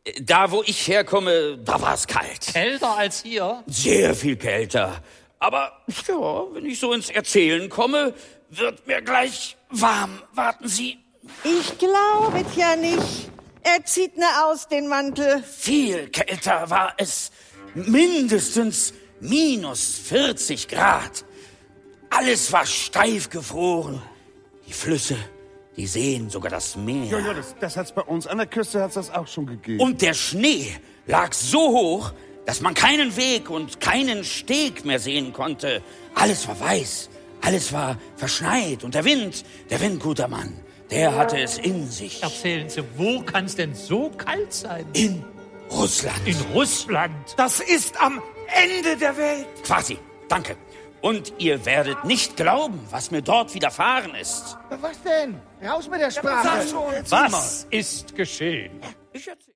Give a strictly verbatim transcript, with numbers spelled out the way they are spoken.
Da, wo ich herkomme, da war es kalt. Kälter als hier? Sehr viel kälter. Aber ja, wenn ich so ins Erzählen komme, wird mir gleich warm. Warten Sie. Ich glaube es ja nicht. Er zieht nur aus den Mantel. Viel kälter war es. Mindestens minus vierzig Grad. Alles war steif gefroren. Die Flüsse, die Seen, sogar das Meer. Ja, ja, das, das hat's bei uns an der Küste hat's das auch schon gegeben. Und der Schnee lag so hoch, dass man keinen Weg und keinen Steg mehr sehen konnte. Alles war weiß, alles war verschneit. Und der Wind, der Wind, guter Mann, der hatte es in sich. Erzählen Sie, wo kann es denn so kalt sein? In Russland. In Russland? Das ist am Ende der Welt. Quasi, danke. Und ihr werdet nicht glauben, was mir dort widerfahren ist. Was denn? Raus mit der Sprache. Sag schon. Was ist geschehen? Ich erzähl.